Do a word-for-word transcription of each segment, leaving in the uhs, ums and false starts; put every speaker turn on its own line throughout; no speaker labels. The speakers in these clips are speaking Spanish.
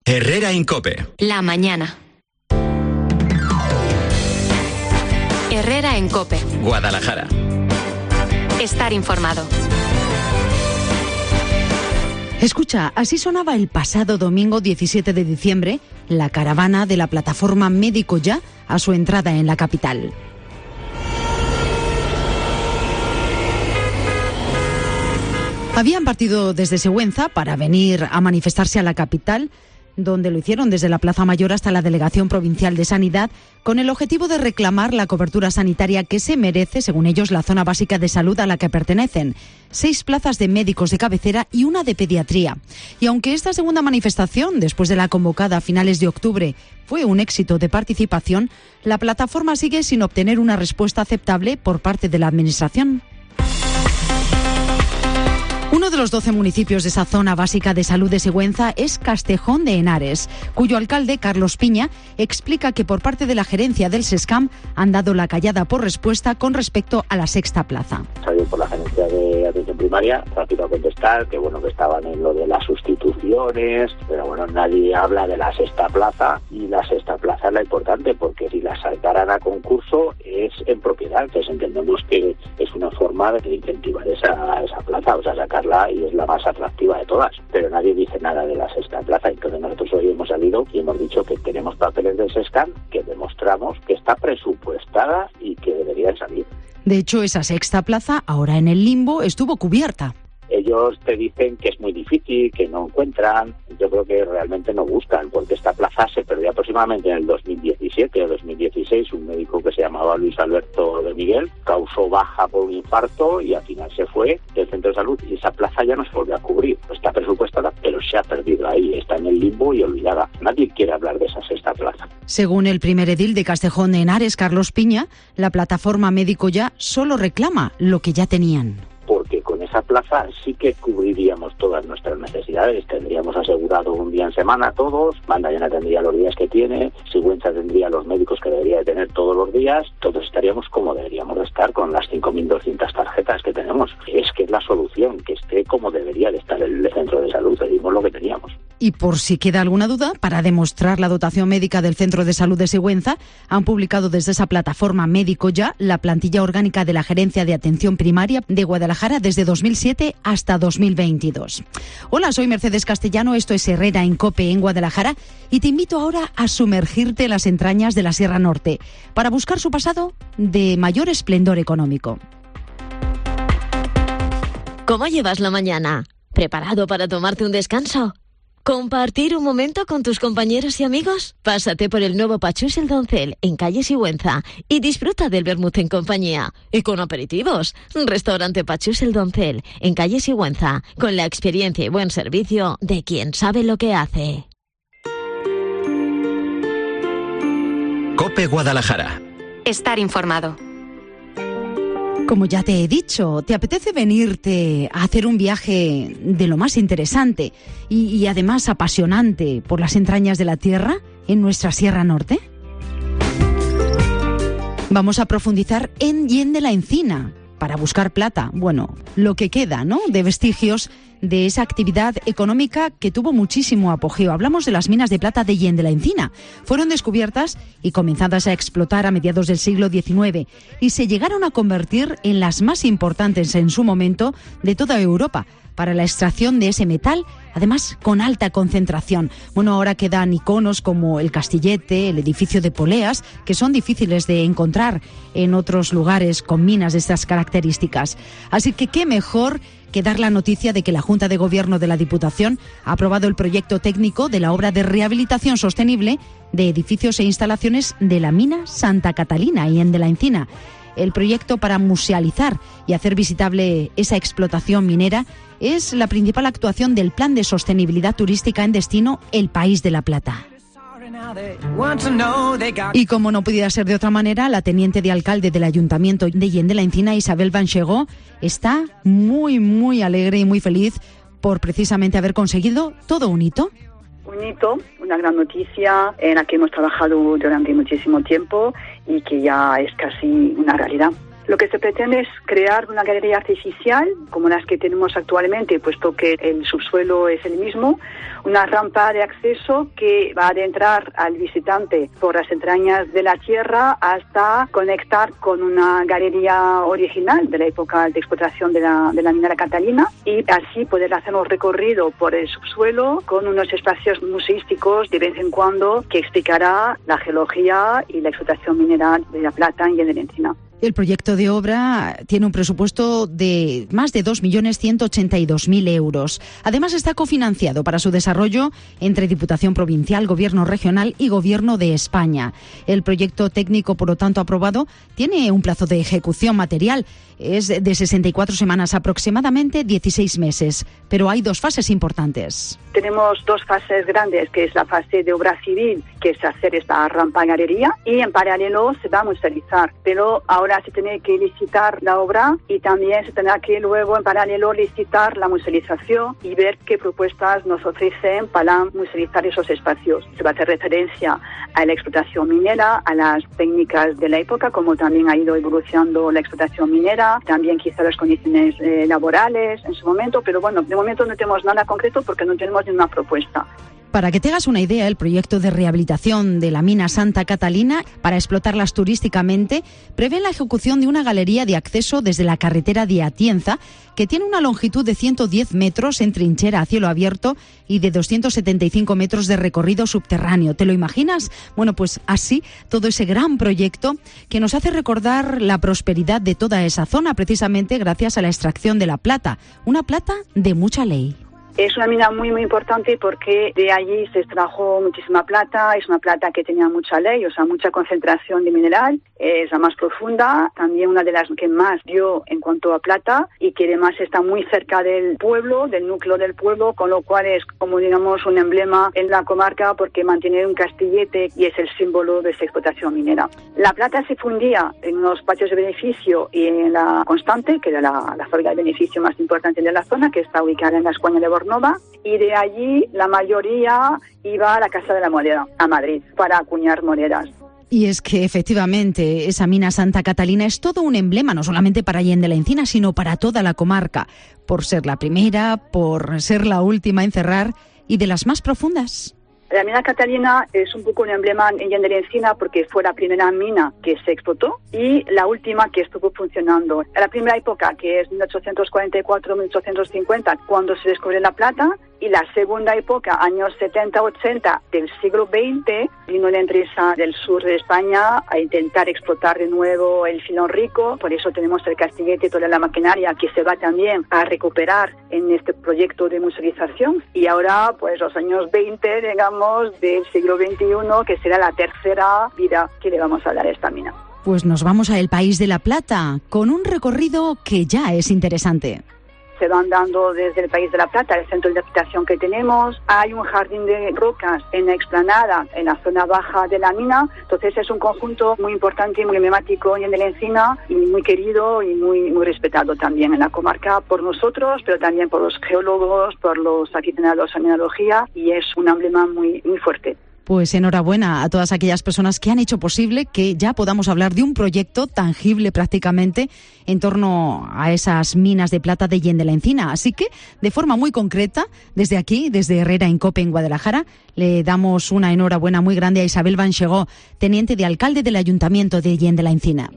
Herrera en COPE.
La mañana. Herrera en COPE.
Guadalajara.
Estar informado.
Escucha, así sonaba el pasado domingo diecisiete de diciembre la caravana de la plataforma Médico Ya a su entrada en la capital. Habían partido desde Sigüenza para venir a manifestarse a la capital, donde lo hicieron desde la Plaza Mayor hasta la Delegación Provincial de Sanidad, con el objetivo de reclamar la cobertura sanitaria que se merece, según ellos, la zona básica de salud a la que pertenecen. Seis plazas de médicos de cabecera y una de pediatría. Y aunque esta segunda manifestación, después de la convocada a finales de octubre, fue un éxito de participación, la plataforma sigue sin obtener una respuesta aceptable por parte de la Administración. Uno de los doce municipios de esa zona básica de salud de Sigüenza es Castejón de Henares, cuyo alcalde, Carlos Piña, explica que por parte de la gerencia del SESCAM han dado la callada por respuesta con respecto a la sexta plaza.
Salió por la gerencia de atención primaria, rápido a contestar, que bueno, que estaban en lo de las sustituciones, pero bueno, nadie habla de la sexta plaza, y la sexta plaza es la importante, porque si la saltaran a concurso es en propiedad, entonces entendemos que es una forma de incentivar esa, esa plaza, o sea, sacar y es la más atractiva de todas, pero nadie dice nada de la sexta plaza. Entonces nosotros hoy hemos salido y hemos dicho que tenemos papeles del SESCAM que demostramos que está presupuestada y que debería salir.
De hecho, esa sexta plaza, ahora en el limbo, estuvo cubierta.
Ellos te dicen que es muy difícil, que no encuentran. Yo creo que realmente no buscan, porque esta plaza se perdió aproximadamente en el dos mil diecisiete o dos mil dieciséis. Un médico que se llamaba Luis Alberto de Miguel causó baja por un infarto y al final se fue del centro de salud y esa plaza ya no se volvió a cubrir. Está presupuestada, pero se ha perdido ahí, está en el limbo y olvidada. Nadie quiere hablar de esa sexta plaza.
Según el primer edil de Castejón de Henares, Carlos Piña, la plataforma Médico Ya solo reclama lo que ya tenían.
Porque con esa plaza sí que cubriríamos todas nuestras necesidades. Tendríamos asegurado un día en semana todos, Mandallana tendría los días que tiene, Sigüenza tendría los médicos que debería de tener todos los días, todos estaríamos como deberíamos de estar con las cinco mil doscientas tarjetas que tenemos. Es que es la solución, que esté como debería de estar el centro de salud, pedimos lo que teníamos.
Y por si queda alguna duda, para demostrar la dotación médica del Centro de Salud de Sigüenza, han publicado desde esa plataforma Médico Ya la plantilla orgánica de la Gerencia de Atención Primaria de Guadalajara desde dos mil siete hasta dos mil veintidós. Hola, soy Mercedes Castellano, esto es Herrera en COPE en Guadalajara y te invito ahora a sumergirte en las entrañas de la Sierra Norte para buscar su pasado de mayor esplendor económico.
¿Cómo llevas la mañana? ¿Preparado para tomarte un descanso? ¿Compartir un momento con tus compañeros y amigos? Pásate por el nuevo Pachús el Doncel en calle Sigüenza y disfruta del vermut en compañía y con aperitivos. Restaurante Pachús el Doncel en calle Sigüenza, con la experiencia y buen servicio de quien sabe lo que hace.
COPE Guadalajara.
Estar informado.
Como ya te he dicho, ¿te apetece venirte a hacer un viaje de lo más interesante y, y además apasionante por las entrañas de la tierra en nuestra Sierra Norte? Vamos a profundizar en Hien de la Encina para buscar plata, bueno, lo que queda, ¿no?, de vestigios de esa actividad económica que tuvo muchísimo apogeo. Hablamos de las minas de plata de Hien de la Encina. Fueron descubiertas y comenzadas a explotar a mediados del siglo diecinueve y se llegaron a convertir en las más importantes en su momento de toda Europa para la extracción de ese metal, además con alta concentración. Bueno, ahora quedan iconos como el Castillete, el edificio de Poleas, que son difíciles de encontrar en otros lugares con minas de estas características. Así que qué mejor que dar la noticia de que la Junta de Gobierno de la Diputación ha aprobado el proyecto técnico de la obra de rehabilitación sostenible de edificios e instalaciones de la mina Santa Catalina y Hien de la Encina. El proyecto para musealizar y hacer visitable esa explotación minera es la principal actuación del Plan de Sostenibilidad Turística en destino El País de la Plata. Y como no pudiera ser de otra manera, la teniente de alcalde del Ayuntamiento de Hien de la Encina, Isabel Banchegó, está muy, muy alegre y muy feliz por precisamente haber conseguido todo un hito.
Un hito, una gran noticia en la que hemos trabajado durante muchísimo tiempo y que ya es casi una realidad. Lo que se pretende es crear una galería artificial, como las que tenemos actualmente, puesto que el subsuelo es el mismo, una rampa de acceso que va a adentrar al visitante por las entrañas de la tierra hasta conectar con una galería original de la época de explotación de la, de la mina Catalina, y así poder hacer un recorrido por el subsuelo con unos espacios museísticos de vez en cuando que explicará la geología y la explotación mineral de la plata y de la encina.
El proyecto de obra tiene un presupuesto de más de dos millones ciento ochenta y dos mil euros. Además, está cofinanciado para su desarrollo entre Diputación Provincial, Gobierno Regional y Gobierno de España. El proyecto técnico, por lo tanto, aprobado, tiene un plazo de ejecución material. Es de sesenta y cuatro semanas, aproximadamente dieciséis meses. Pero hay dos fases importantes.
Tenemos dos fases grandes, que es la fase de obra civil, que es hacer esta rampa galería, y en paralelo se va a musealizar. Pero ahora se tiene que licitar la obra y también se tendrá que luego en paralelo licitar la musealización y ver qué propuestas nos ofrecen para musealizar esos espacios. Se va a hacer referencia a la explotación minera, a las técnicas de la época, como también ha ido evolucionando la explotación minera, también quizá las condiciones eh, laborales en su momento, pero bueno, de momento no tenemos nada concreto porque no tenemos ninguna propuesta.
Para que te hagas una idea, el proyecto de rehabilitación de la mina Santa Catalina para explotarlas turísticamente prevé la ejecución de una galería de acceso desde la carretera de Atienza, que tiene una longitud de ciento diez metros en trinchera a cielo abierto y de doscientos setenta y cinco metros de recorrido subterráneo. ¿Te lo imaginas? Bueno, pues así, todo ese gran proyecto que nos hace recordar la prosperidad de toda esa zona, precisamente gracias a la extracción de la plata, una plata de mucha ley.
Es una mina muy, muy importante porque de allí se extrajo muchísima plata, es una plata que tenía mucha ley, o sea, mucha concentración de mineral, es la más profunda, también una de las que más dio en cuanto a plata y que además está muy cerca del pueblo, del núcleo del pueblo, con lo cual es como, digamos, un emblema en la comarca porque mantiene un castillete y es el símbolo de esa explotación minera. La plata se fundía en unos patios de beneficio y en la Constante, que era la, la fábrica de beneficio más importante de la zona, que está ubicada en la Escuaña de Bornova, y de allí la mayoría iba a la Casa de la Moneda, a Madrid, para acuñar monedas.
Y es que efectivamente esa mina Santa Catalina es todo un emblema, no solamente para Allende la Encina, sino para toda la comarca, por ser la primera, por ser la última en cerrar y de las más profundas.
La mina Catalina es un poco un emblema en Allende la Encina porque fue la primera mina que se explotó y la última que estuvo funcionando. En la primera época, que es mil ochocientos cuarenta y cuatro a mil ochocientos cincuenta, cuando se descubre la plata, y la segunda época, años setenta ochenta del siglo veinte, vino la empresa del sur de España a intentar explotar de nuevo el filón rico. Por eso tenemos el castillete y toda la maquinaria que se va también a recuperar en este proyecto de musealización. Y ahora, pues los años veinte, digamos, del siglo veintiuno, que será la tercera vida que le vamos a dar a esta mina.
Pues nos vamos a el País de la Plata, con un recorrido que ya es interesante.
Se van dando desde el País de la Plata, el centro de interpretación que tenemos. Hay un jardín de rocas en la explanada, en la zona baja de la mina. Entonces es un conjunto muy importante y muy emblemático en la Encina y muy querido y muy, muy respetado también en la comarca por nosotros, pero también por los geólogos, por los aficionados a mineralogía, y es un emblema muy, muy fuerte.
Pues enhorabuena a todas aquellas personas que han hecho posible que ya podamos hablar de un proyecto tangible prácticamente en torno a esas minas de plata de Allende la Encina. Así que, de forma muy concreta, desde aquí, desde Herrera en Cope, en Guadalajara, le damos una enhorabuena muy grande a Isabel Banchegó, teniente de alcalde del Ayuntamiento de Allende la Encina.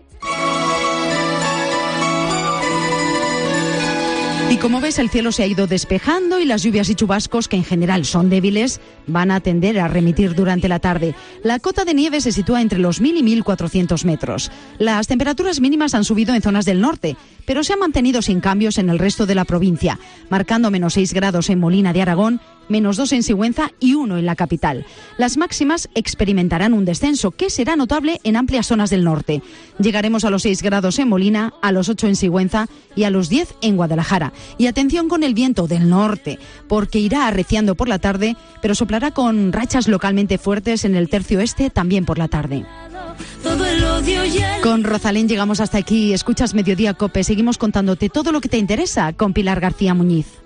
Y como ves, el cielo se ha ido despejando y las lluvias y chubascos, que en general son débiles, van a tender a remitir durante la tarde. La cota de nieve se sitúa entre los mil y mil cuatrocientos metros. Las temperaturas mínimas han subido en zonas del norte, pero se han mantenido sin cambios en el resto de la provincia, marcando menos seis grados en Molina de Aragón, menos dos en Sigüenza y uno en la capital. Las máximas experimentarán un descenso que será notable en amplias zonas del norte. Llegaremos a los seis grados en Molina, a los ocho en Sigüenza y a los diez en Guadalajara. Y atención con el viento del norte, porque irá arreciando por la tarde, pero soplará con rachas localmente fuertes en el tercio este también por la tarde. Con Rosalén llegamos hasta aquí. Escuchas Mediodía Cope. Seguimos contándote todo lo que te interesa con Pilar García Muñiz.